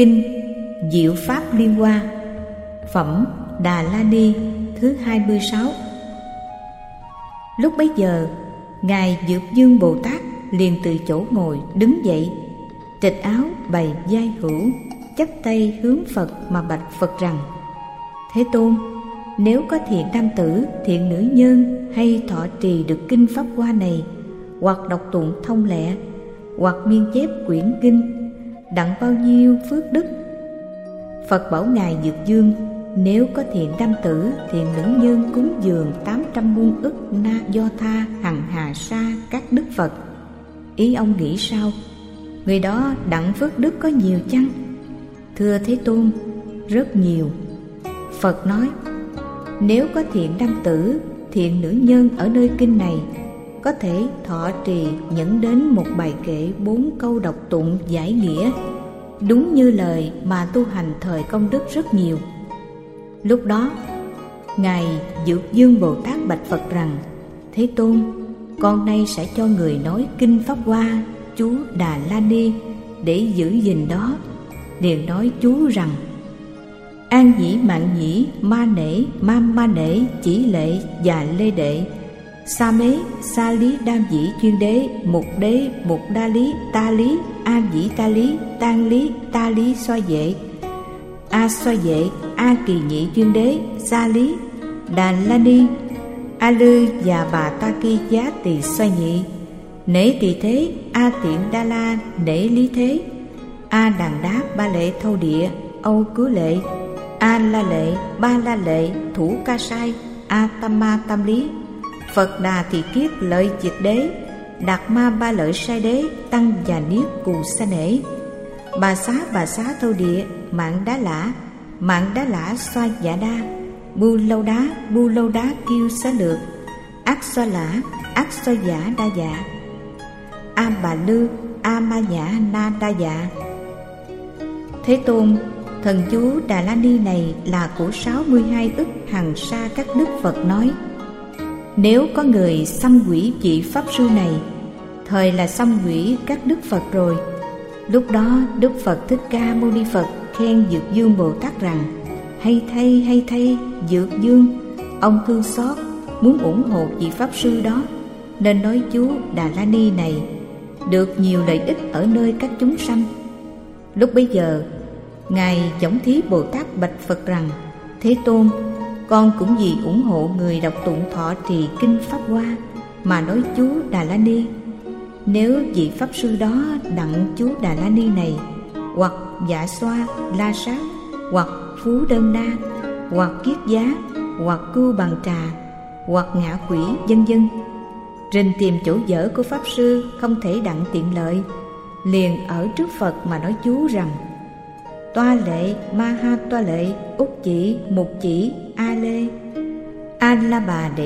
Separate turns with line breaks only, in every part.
Kinh Diệu Pháp Liên Hoa, Phẩm Đà La Ni thứ 26. Lúc bấy giờ, Ngài Dược Dương Bồ Tát liền từ chỗ ngồi đứng dậy, trịch áo bày vai hữu, chắp tay hướng Phật mà bạch Phật rằng: Thế Tôn, nếu có thiện nam tử, thiện nữ nhân hay thọ trì được kinh Pháp Hoa này, hoặc đọc tụng thông lẹ, hoặc miên chép quyển kinh, đặng bao nhiêu phước đức? Phật bảo Ngài Dược Dương: Nếu có thiện nam tử, thiện nữ nhân cúng dường 800 muôn ức na do tha hằng hà sa các đức Phật, ý ông nghĩ sao? Người đó đặng phước đức có nhiều chăng? Thưa Thế Tôn, rất nhiều. Phật nói: Nếu có thiện nam tử, thiện nữ nhân ở nơi kinh này, có thể thọ trì nhẫn đến một bài kệ 4 câu đọc tụng giải nghĩa, đúng như lời mà tu hành thời công đức rất nhiều. Lúc đó, Ngài Dược Dương Bồ Tát bạch Phật rằng: Thế Tôn, con nay sẽ cho người nói kinh Pháp Hoa chú Đà La Ni để giữ gìn đó. Liền nói chú rằng: An dĩ mạng nhĩ ma nể ma nể chỉ lệ và lê đệ, sa mế sa lý đam dĩ chuyên đế mục đa lý an dĩ ta lý xoa vệ a kỳ nhị chuyên đế sa lý Đà La Ni a lư và bà ta ki giá tỳ xoa nhị nể tỳ thế a tiện đa la nể lý thế a đàn đá ba lệ thâu địa âu cứu lệ a la lệ ba la lệ thủ ca sai a tam ma tam lý Phật đà thị kiết lợi diệt đế đạt ma ba lợi sai đế tăng và niết cù sa nể bà xá thâu địa mạng đá lã xoa dạ đa bu lâu đá kiêu xá lược ác xoa lã ác xoa giả đa dạ a bà lư a ma nhã na đa dạ. Thế Tôn, thần chú Đà La Ni này là của 62 ức hằng sa các đức Phật nói. Nếu có người xăm quỷ vị Pháp Sư này, thời là xăm quỷ các đức Phật rồi. Lúc đó Đức Phật Thích Ca Mâu Ni Phật khen Dược Dương Bồ Tát rằng: hay thay Dược Dương, ông thương xót muốn ủng hộ vị Pháp Sư đó, nên nói chú Đà La Ni này được nhiều lợi ích ở nơi các chúng sanh. Lúc bấy giờ, Ngài Võng Thí Bồ Tát bạch Phật rằng: Thế Tôn, con cũng vì ủng hộ người đọc tụng thọ trì kinh Pháp Hoa mà nói chú Đà La Ni. Nếu vị Pháp Sư đó đặng chú Đà La Ni này, hoặc dạ xoa, la sát, hoặc phú đơn na, hoặc kiết giá, hoặc cưu bằng trà, hoặc ngạ quỷ, vân vân, rình tìm chỗ dở của Pháp Sư không thể đặng tiện lợi, liền ở trước Phật mà nói chú rằng: Toa lệ ma ha toa lệ úc chỉ mục chỉ a lê a la bà đệ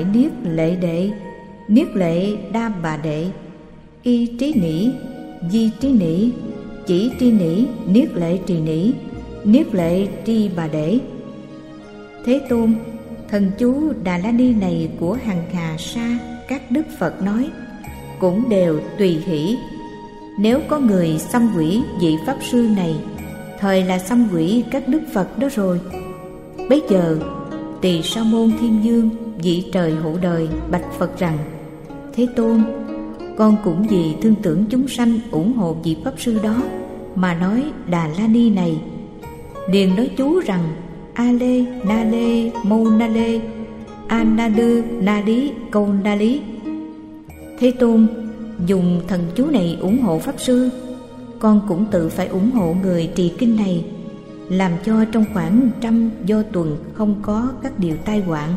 niết lệ đa bà đệ y trí nỉ di trí nỉ chỉ tri nỉ niết lệ trì nỉ niết lệ tri bà đệ. Thế Tôn, thần chú Đà La Ni này của hằng hà sa các đức Phật nói cũng đều tùy hỷ. Nếu có người xăm quỷ vị Pháp Sư này, thời là xăm quỷ các đức Phật đó rồi. Bấy giờ Tỳ Sa Môn Thiên Dương vị trời hộ đời bạch Phật rằng: Thế Tôn, con cũng vì thương tưởng chúng sanh ủng hộ vị Pháp Sư đó mà nói Đà La Ni này. Liền nói chú rằng: A lê na lê mâu na lê a na đư na lý câu na lý. Thế Tôn, dùng thần chú này ủng hộ Pháp Sư, con cũng tự phải ủng hộ người trì kinh này, làm cho trong khoảng 100 do tuần không có các điều tai họa.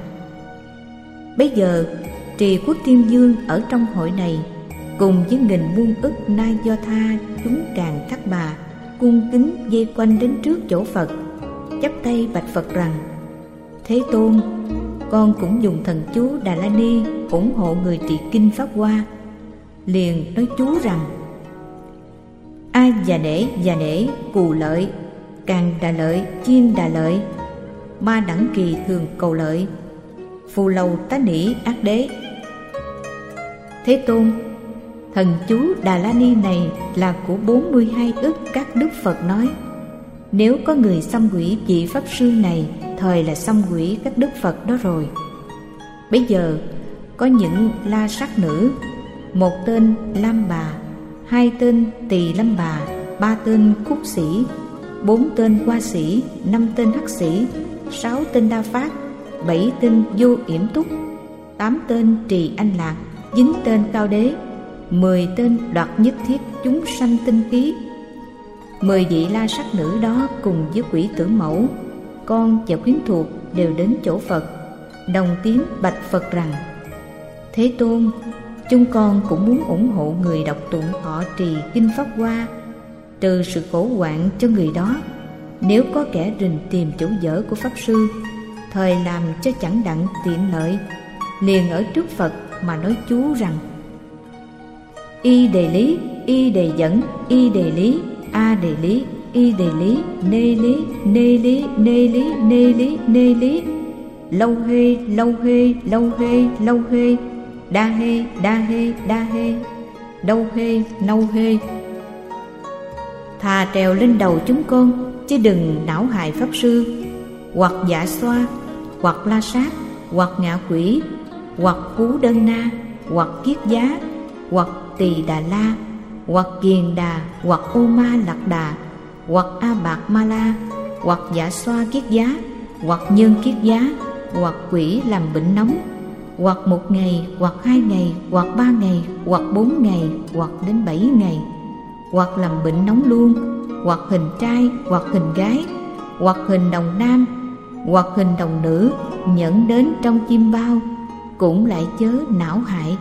Bây giờ Trì Quốc Thiên Dương ở trong hội này cùng với nghìn muôn ức na do tha chúng càng thác bà cung kính vây quanh đến trước chỗ Phật, chắp tay bạch Phật rằng: Thế Tôn, con cũng dùng thần chú Đà La Ni ủng hộ người trì kinh Pháp Hoa. Liền nói chú rằng: A già nể cù lợi càng đà lợi chiên đà lợi ma đẳng kỳ thường cầu lợi phù lầu tá nỉ ác đế. Thế Tôn, thần chú Đà La Ni này là của 42 ức các đức Phật nói. Nếu có người xăm quỷ vị Pháp Sư này, thời là xăm quỷ các Đức Phật đó rồi. Bây giờ có những La Sát nữ, một tên Lam Bà, hai tên Tỳ Lâm Bà, ba tên Khúc Sĩ, bốn tên Hoa Sĩ, năm tên Hắc Sĩ, sáu tên Đa Phát, bảy tên Vô Yểm Túc, tám tên Trì Anh Lạc, chín tên Cao Đế, 10 tên Đoạt Nhất Thiết chúng sanh tinh khí. 10 vị La Sát nữ đó cùng với quỷ Tử Mẫu, con và quyến thuộc đều đến chỗ Phật, đồng tiếng bạch Phật rằng: Thế Tôn, chúng con cũng muốn ủng hộ người đọc tụng thọ trì kinh Pháp Hoa, trừ sự khổ hoạn cho người đó. Nếu có kẻ rình tìm chỗ dở của Pháp Sư, thời làm cho chẳng đặng tiện lợi, liền ở trước Phật mà nói chú rằng: Y đề lý, y đề dẫn, y đề lý, a đề lý, y đề lý, nê lý, nê lý, nê lý, nê lý, nê lý, lâu hê, lâu hê, lâu hê, lâu hê, đa hê, đa hê, đa hê, đâu hê, nâu hê. Thà trèo lên đầu chúng con, chứ đừng não hại Pháp Sư, hoặc Dạ Xoa, hoặc La Sát, hoặc Ngạ Quỷ, hoặc Cú Đơn Na, hoặc Kiết Giá, hoặc Tỳ Đà La, hoặc Kiền Đà, hoặc Ô Ma Lạc Đà, hoặc A Bạc Ma La, hoặc Dạ Xoa Kiết Giá, hoặc Nhân Kiết Giá, hoặc quỷ làm bệnh nóng, hoặc 1 ngày, hoặc 2 ngày, hoặc 3 ngày, hoặc 4 ngày, hoặc đến 7 ngày, hoặc làm bệnh nóng luôn, hoặc hình trai, hoặc hình gái, hoặc hình đồng nam, hoặc hình đồng nữ, nhẫn đến trong chim bao, cũng lại chớ não hại.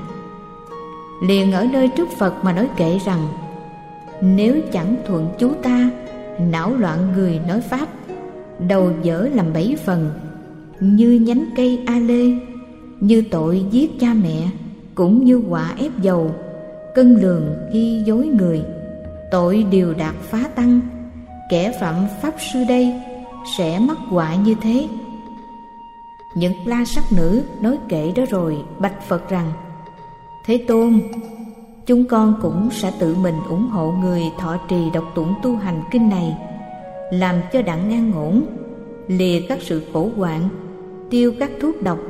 Liền ở nơi trước Phật mà nói kệ rằng: Nếu chẳng thuận chú ta, não loạn người nói Pháp, đầu dở làm 7 phần, như nhánh cây a lê, như tội giết cha mẹ, cũng như quả ép dầu, cân lường khi dối người, tội điều đạt phá tăng, kẻ phạm Pháp Sư đây sẽ mắc họa như thế. Những La Sát nữ nói kệ đó rồi bạch Phật rằng: Thế Tôn, chúng con cũng sẽ tự mình ủng hộ người thọ trì đọc tụng tu hành kinh này, làm cho đặng an ổn, lìa các sự khổ hoạn, tiêu các thuốc độc.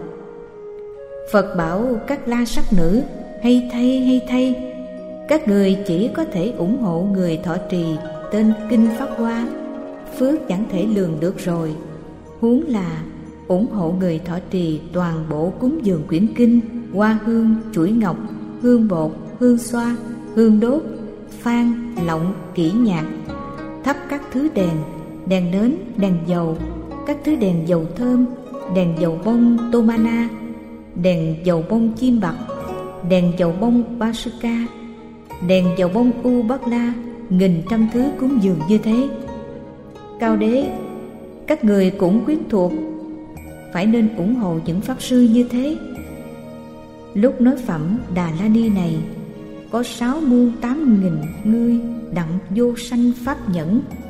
Phật bảo các La Sát nữ: Hay thay, hay thay, các người chỉ có thể ủng hộ người thọ trì tên kinh Pháp Hoa, phước chẳng thể lường được rồi, huống là ủng hộ người thọ trì toàn bộ cúng dường quyển kinh, hoa hương, chuỗi ngọc, hương bột, hương xoa, hương đốt, phan, lọng, kỹ nhạc, thắp các thứ đèn, đèn nến, đèn dầu, các thứ đèn dầu thơm, đèn dầu bông Tomana, đèn dầu bông chim bạc, đèn dầu bông Basuka, đèn dầu bông U Bát La, nghìn trăm thứ cúng dường như thế. Cao Đế, các người cũng quyến thuộc, phải nên ủng hộ những Pháp Sư như thế. Lúc nói phẩm Đà La Ni này, có 6 muôn 8 nghìn ngươi đặng vô sanh pháp nhẫn,